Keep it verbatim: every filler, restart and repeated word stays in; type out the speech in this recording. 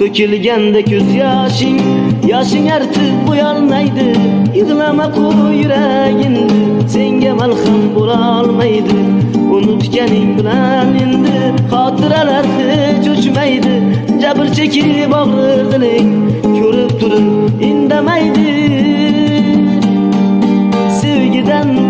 Dökülgende göz yaşın, yaşın artık boyalmaydı. Yığlama koy yüreğinde, senge malham bolalmaydı. Unutganing bilan endi xotiralar hech o'chmaydi. Jabr chekib og'ir diling ko'rib turib indamaydi. Sevgidan